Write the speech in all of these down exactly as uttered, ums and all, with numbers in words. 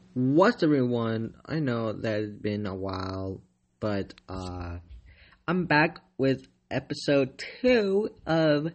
What's everyone? I know that it's been a while, but uh, I'm back with episode two of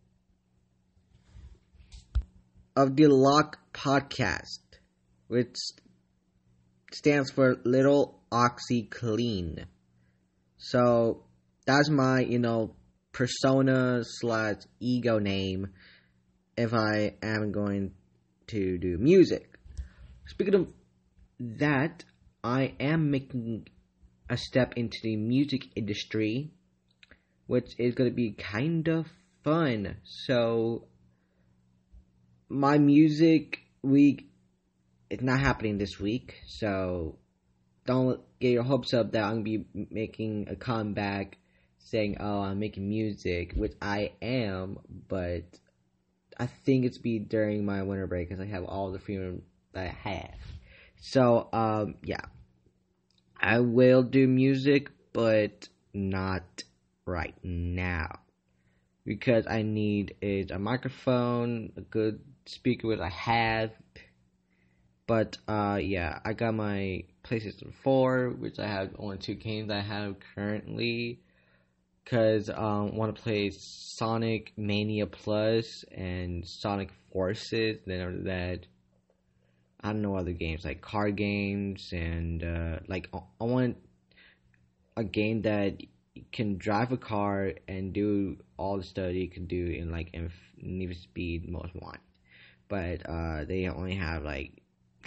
of the Lock Podcast, which stands for Little Oxy Clean. So that's my you know persona slash ego name if I am going to do music. Speaking of that, I am making a step into the music industry, which is going to be kind of fun. So, my music week is not happening this week, so don't get your hopes up that I'm going to be making a comeback saying, oh, I'm making music, which I am, but I think it's be during my winter break because I have all the freedom that I have. So, um, yeah. I will do music, but not right now. Because I need is a microphone, a good speaker, which I have. But, uh, yeah, I got my PlayStation four, which I have only two games I have currently. Because I um, want to play Sonic Mania Plus and Sonic Forces. Then after that, I don't know other games like card games and uh, like I want a game that can drive a car and do all the stuff you can do in like in Need for Speed Most Wanted, but uh, they only have like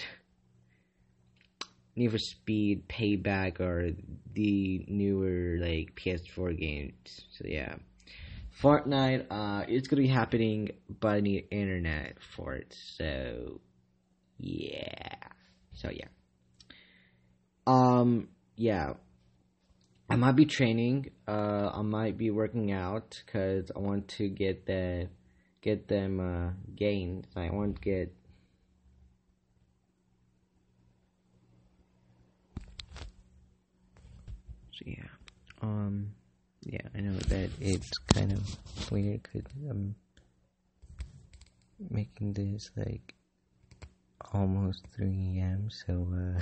Need for Speed Payback or the newer like P S four games. So yeah, Fortnite uh, it's gonna be happening, but I need internet for it. So. Yeah. So yeah. Um. Yeah. I might be training. Uh. I might be working out because I want to get the get them uh gains. I want to get. So yeah. Um. Yeah. I know that it's kind of weird because I'm making this like almost three a.m. So uh.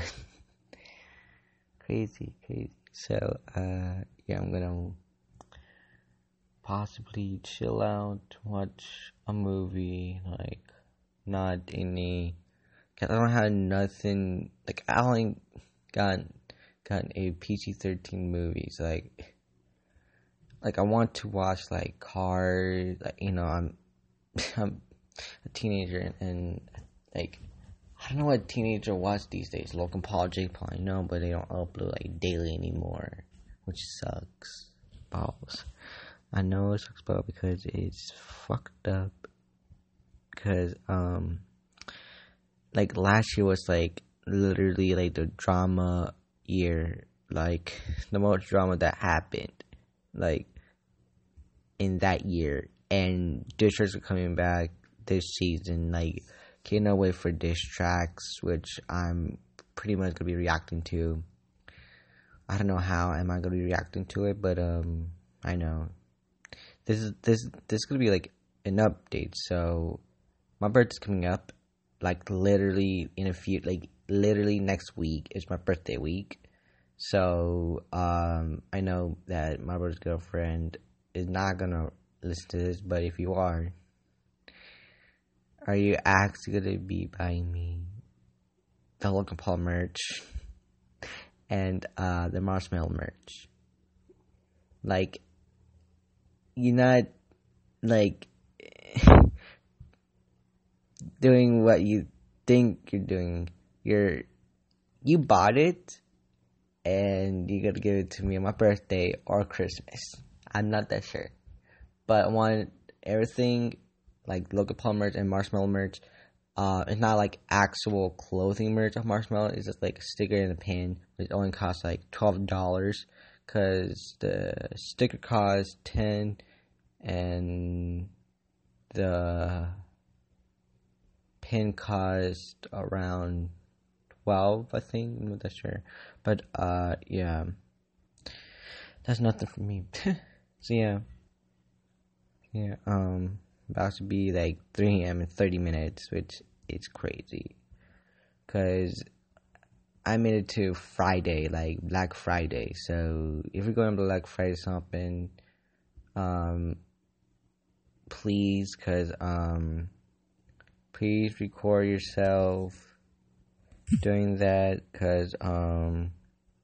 crazy, crazy. So, uh, yeah, I'm gonna possibly chill out, watch a movie, like, not any, cause I don't have nothing, like, I only got, got a P G thirteen movies, like, like, I want to watch, like, Cars, like, you know, I'm, I'm a teenager, and, and like, I don't know what teenagers watch these days. Logan Paul, Jake Paul, I know, but they don't upload like daily anymore, which sucks. Balls. I know it sucks, balls because it's fucked up. Because um, like last year was like literally like the drama year, like the most drama that happened, like in that year, and districts are coming back this season, like. Can't wait for diss tracks, which I'm pretty much gonna be reacting to. I don't know how am I gonna be reacting to it, but um, I know this is this this is gonna be like an update. So my birthday's coming up, like literally in a few, like literally next week is my birthday week. So um, I know that my brother's girlfriend is not gonna listen to this, but if you are. Are you actually gonna be buying me the Logan Paul merch and uh, the Marshmallow merch? Like, you're not like doing what you think you're doing. You're you bought it, and you're gonna give it to me on my birthday or Christmas. I'm not that sure, but I want everything. Like Logan Paul merch and Marshmallow merch. Uh, it's not like actual clothing merch of Marshmallow. It's just like a sticker and a pin, which only costs like twelve dollars. Cause the sticker costs ten, and the pin cost around twelve. I think. I'm not that sure, but uh, yeah, that's nothing for me. So yeah, yeah. Um. About to be like three a.m. in thirty minutes, which is crazy. Because I made it to Friday, like Black Friday. So if you're going to Black Friday shopping, um, please, cause um, please record yourself doing that, cause um.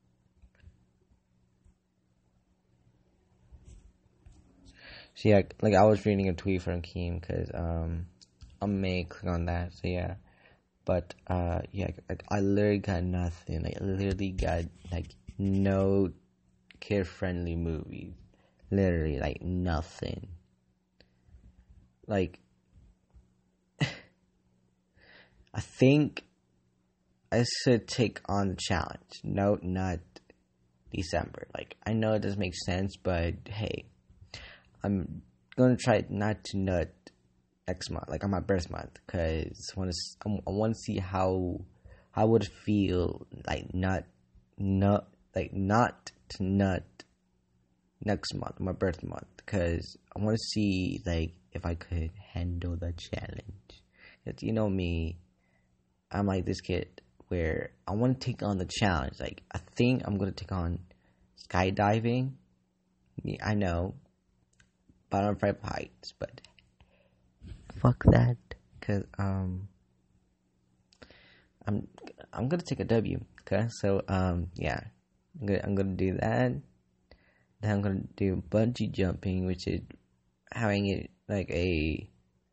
So yeah, like I was reading a tweet from Keem, cause um, I may click on that. So yeah, but uh, yeah, I, I literally got nothing. Like I literally got like no kid-friendly movies. Literally, like nothing. Like, I think I should take on the challenge. No, not December. Like, I know it doesn't make sense, but hey, I'm gonna try not to nut next month, like on my birth month, cause I want to, I want to see how, how I would feel like not, not like not to nut next month, my birth month, cause I want to see like if I could handle the challenge. Cause you know me, I'm like this kid where I want to take on the challenge. Like I think I'm gonna take on skydiving. Yeah, I know, but I'm afraid of heights. But fuck that, cause um, I'm I'm gonna take a W. Okay, so um, yeah, I'm gonna I'm gonna do that. Then I'm gonna do bungee jumping, which is having it like a,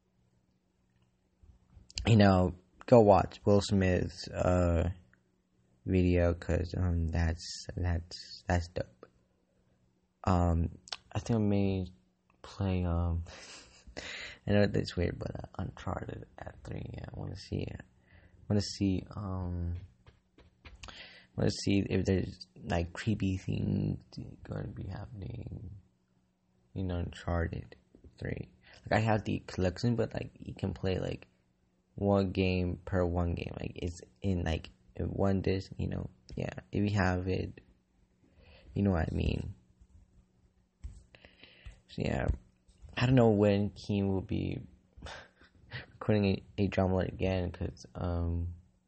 you know, go watch Will Smith's uh video, cause um that's that's that's dope. Um, I think I may play um. I know that's weird, but uh, Uncharted at three. Yeah, I want to see it. I want to see um. I want to see if there's like creepy things going to be happening. You know, Uncharted three. Like I have the collection, but like you can play like one game per one game. Like it's in like one disc. You know, yeah. If you have it, you know what I mean. So yeah, I don't know when Keem will be recording a, a drama again, because um,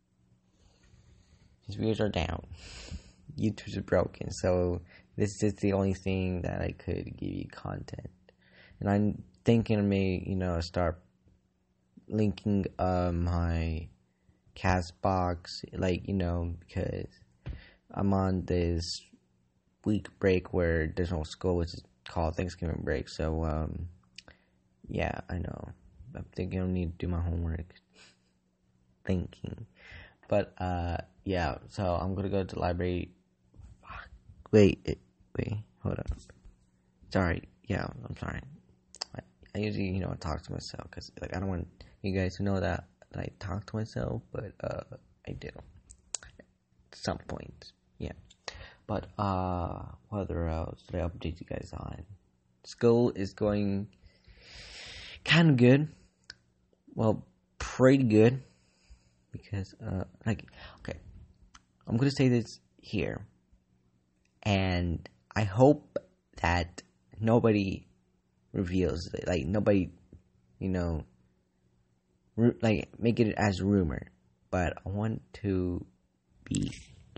his views are down. YouTube's broken, so this is the only thing that I could give you content. And I'm thinking I may, you know, start linking uh, my Castbox, like, you know, because I'm on this week break where there's no school, which is called Thanksgiving break. So, um, yeah, I know. I'm thinking I need to do my homework. Thinking. But, uh, yeah, so I'm gonna go to the library. Wait, wait, hold up. Sorry, yeah, I'm sorry. I, I usually, you know, talk to myself, because, like, I don't want you guys to know that, that I talk to myself, but, uh, I do. At some point, yeah. But, uh, what other else did I update you guys on? School is going kind of good. Well, pretty good. Because, uh, like, okay, I'm gonna say this here. And I hope that nobody reveals it. Like, nobody, you know, ru- like, make it as rumor. But I want to be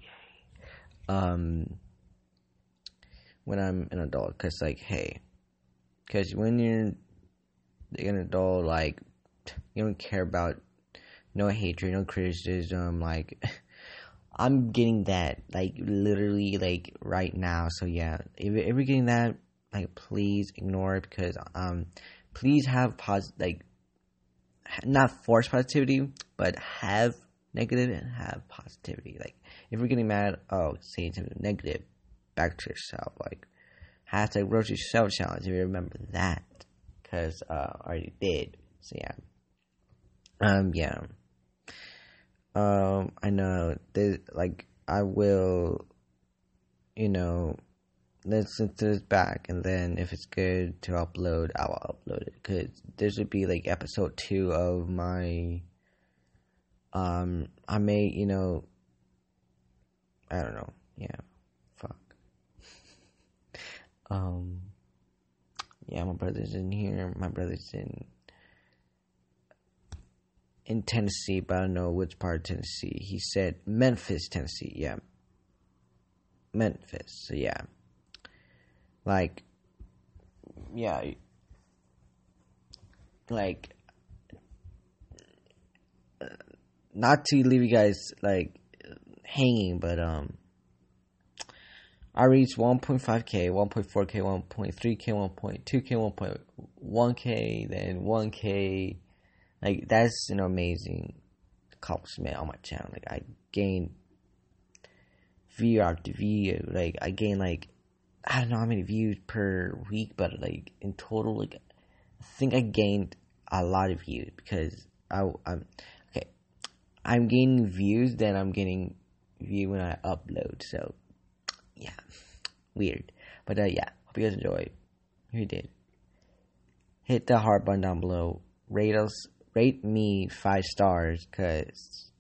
um when I'm an adult, because like, hey, because when you're an adult, like, you don't care about no hatred, no criticism. Like, I'm getting that, like, literally, like, right now. So yeah, if, if you're getting that, like, please ignore it, because um please have pos like not force positivity, but have negative and have positivity. Like, if you're getting mad, oh, say something negative back to yourself. Like, hashtag roast yourself challenge, if you remember that, because uh, I already did. So yeah, um, yeah, um, I know. There's, like, I will, you know, listen to this back, and then if it's good to upload, I'll upload it, because this would be like episode two of my. Um, I may, you know, I don't know. Yeah, fuck. Um, yeah, my brother's in here. My brother's in in Tennessee, but I don't know which part of Tennessee. He said Memphis, Tennessee. Yeah, Memphis. So yeah, like, yeah, like, uh, not to leave you guys like hanging, but um, I reached one point five K, one point four K, one point three K, one point two K, one point one K, then one K. Like, that's an amazing accomplishment on my channel. Like, I gained view after view. Like, I gained, like, I don't know how many views per week, but, like, in total, like, I think I gained a lot of views because I, I'm, okay, I'm gaining views, then I'm getting view when I upload. So, yeah, weird. But, uh, yeah, hope you guys enjoyed. If you did, hit the heart button down below. Rate us. Rate me five stars, because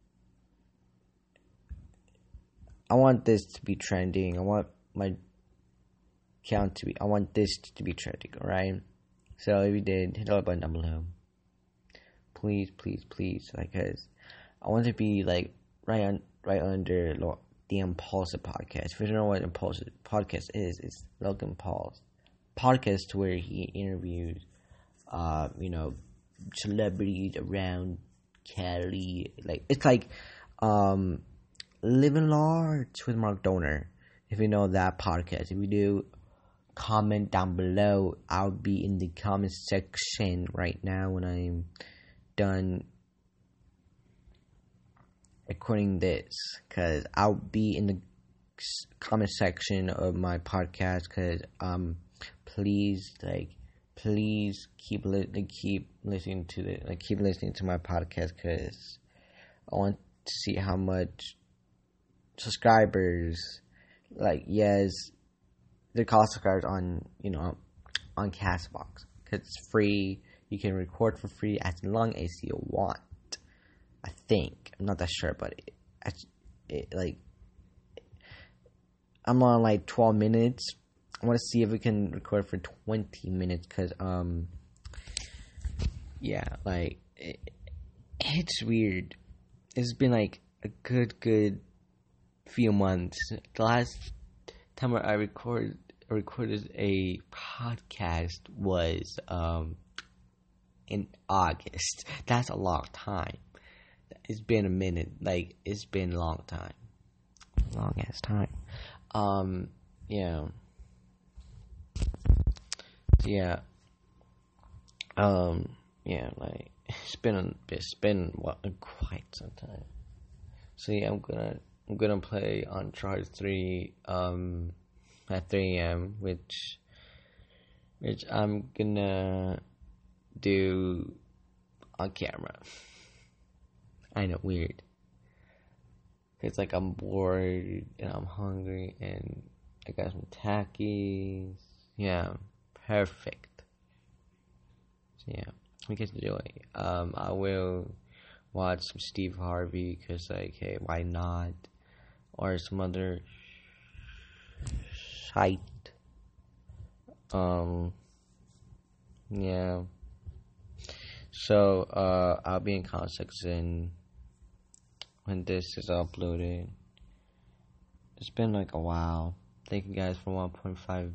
I want this to be trending. I want my account to be, I want this to be trending, alright? So if you did, hit the like button down below. Please, please, please, like, because I want to be, like, right on, right under the Impulsive Podcast. If you don't know what Impulsive Podcast is, it's Logan Paul's podcast where he interviews, uh, you know, celebrities around Cali. Like, it's like um Living Large with Mark Donner. If you know that podcast, if you do, comment down below. I'll be in the comment section right now when I'm done recording this, because I'll be in the comment section of my podcast. Because um please, like, Please keep li- keep listening to the like keep listening to my podcast, because I want to see how much subscribers. Like, yes, the cost subscribers on you know on Castbox, because it's free. You can record for free as long as you want. I think I'm not that sure, but it, it, like I'm on like twelve minutes. I want to see if we can record for twenty minutes, because, um, yeah, like, it, it's weird. It's been, like, a good, good few months. The last time I record, recorded a podcast was, um, in August. That's a long time. It's been a minute. Like, it's been a long time. Long ass time. Um, yeah. Yeah, um, yeah, like, it's been, it's been, what, quite some time. So, yeah, I'm gonna, I'm gonna play Uncharted three, um, at three a.m., which, which I'm gonna do on camera. I know, weird. It's like I'm bored, and I'm hungry, and I got some Takis. Yeah. Perfect. So yeah, we can enjoy. Um, I will watch some Steve Harvey, because, like, hey, why not? Or some other site. Um, yeah. So, uh, I'll be in contact soon when this is uploaded. It's been like a while. Thank you guys for one point five.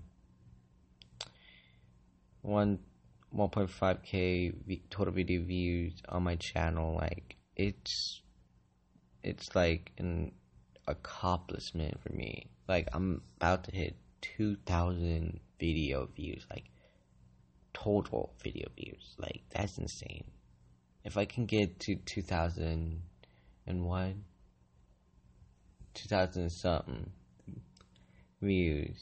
One, 1.5k total video views on my channel. Like, it's, it's like an accomplishment for me. Like, I'm about to hit two thousand video views, like, total video views. Like, that's insane. If I can get to two thousand one, two thousand something views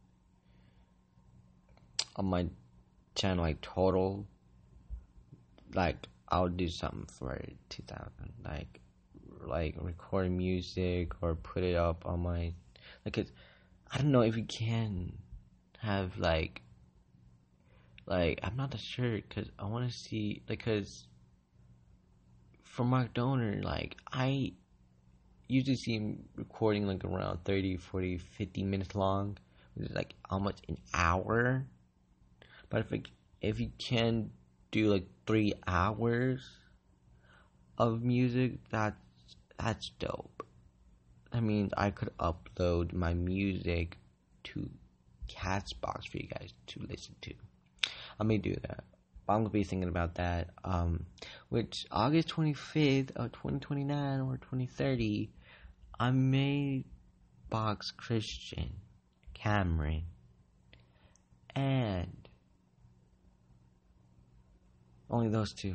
on my channel, like, total, like, I'll do something for two thousand, like, like, record music or put it up on my, like, it's, I don't know if you can have, like, like, I'm not that sure, because I want to see, like, because for Mark Donner, like, I usually see him recording, like, around thirty, forty, fifty minutes long, which is, like, almost an hour. But if it, if you can do, like, three hours of music, that's that's dope. I mean, I could upload my music to Castbox for you guys to listen to. I may do that. I'm gonna be thinking about that. Um, which August twenty-fifth of twenty twenty-nine or twenty thirty, I may box Christian, Cameron, and only those two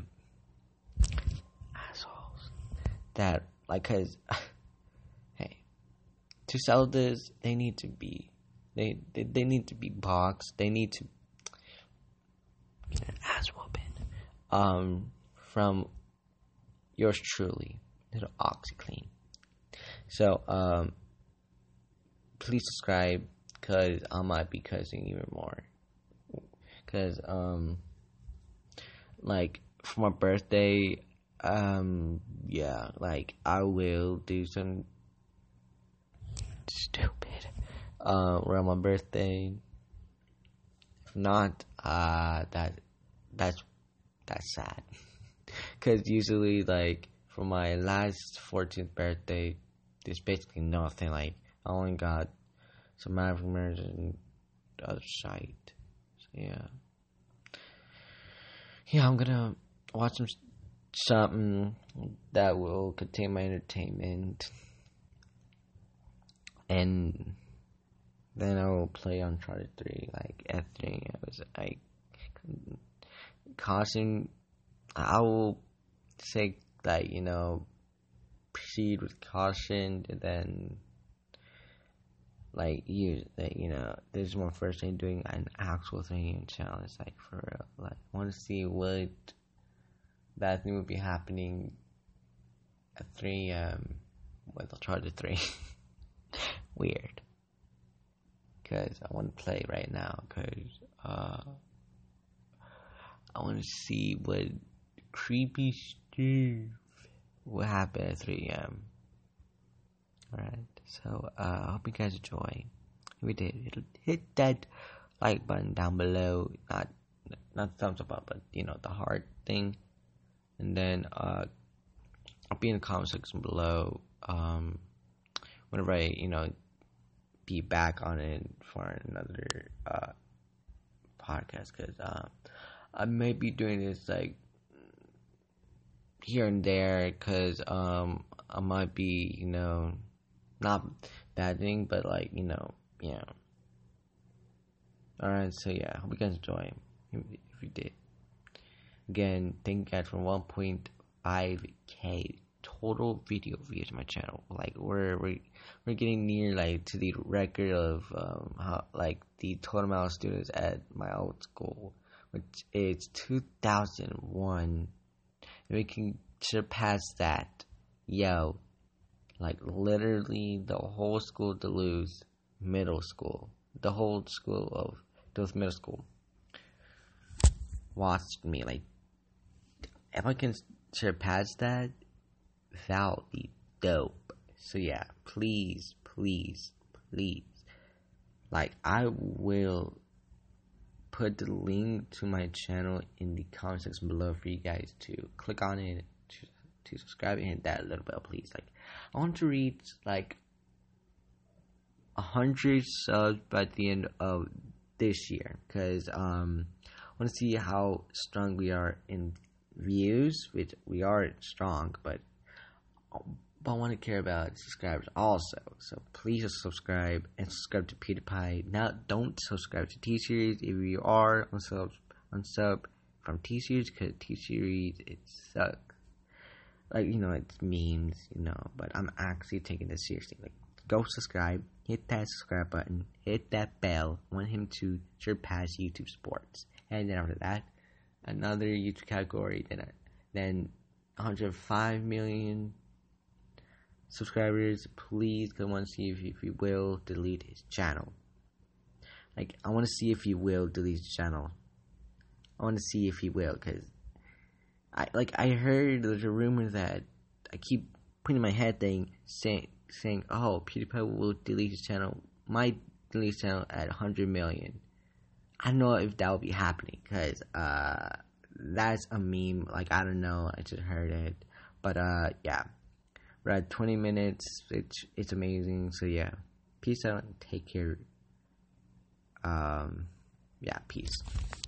assholes that like, cause hey, to sell this, they need to be, they they, they need to be boxed. They need to get an ass whooping. Um, from yours truly, Little OxyClean. So, um, please subscribe, cause I might be cussing even more. Cause, um, like, for my birthday, um, yeah, like, I will do some stupid, uh, around my birthday. If not, uh, that, that's, that's sad. Cause usually, like, for my last fourteenth birthday, there's basically nothing. Like, I only got some African and other shite. So, yeah. Yeah, I'm gonna watch some something that will contain my entertainment. And then I will play Uncharted three, like, F three. I was, I, caution, I will say, like, you know, proceed with caution, and then, like, you, like, you know, this is my first time doing an actual thing challenge, like, for real. Like, I want to see what that thing would be happening at three a.m. with Uncharted three. Weird. Because I want to play right now, because, uh, I want to see what creepy stuff will happen at three a.m. Alright, so, uh, I hope you guys enjoy. If you did, hit that like button down below. Not, not thumbs up, but, you know, the heart thing. And then, uh, I'll be in the comment section below, um, whenever I, you know, be back on it for another, uh, podcast. Because, uh, I may be doing this, like, here and there, because, um, I might be, you know, not bad thing, but, like, you know, yeah. Alright, so yeah, hope you guys enjoy, if, if you did. Again, thank you guys for one point five k total video views on my channel. Like, we're, we're, we're getting near, like, to the record of, um, how, like, the total amount of students at my old school, which is two thousand one. If we can surpass that, yo, like, literally the whole school to lose middle school, the whole school of those middle school watched me. Like, if I can surpass that, that'll be dope. So yeah, please, please, please, like, I will put the link to my channel in the comment section below for you guys to click on it, to, to subscribe and hit that little bell, please. Like, I want to reach, like, a hundred subs by the end of this year, because um, I want to see how strong we are in views, which we are strong, but but I want to care about subscribers also. So please subscribe and subscribe to PewDiePie. Now, don't subscribe to T-Series if you are on sub, on sub from T-Series, because T-Series, it sucks. Like, you know, it's memes, you know, but I'm actually taking this seriously. Like, go subscribe, hit that subscribe button, hit that bell. I want him to surpass YouTube Sports. And then after that, another YouTube category, then, then one hundred five million subscribers. Please, because I want to see if, if he will delete his channel. Like, I want to see if he will delete his channel. I want to see if he will, because I, like, I heard there's a rumor that I keep putting in my head thing, saying, saying, oh, PewDiePie will delete his channel, might delete his channel at one hundred million. I don't know if that will be happening, because, uh, that's a meme. Like, I don't know, I just heard it, But uh, yeah, we're at twenty minutes. It's it's amazing. So yeah, peace out. Take care. Um, yeah, peace.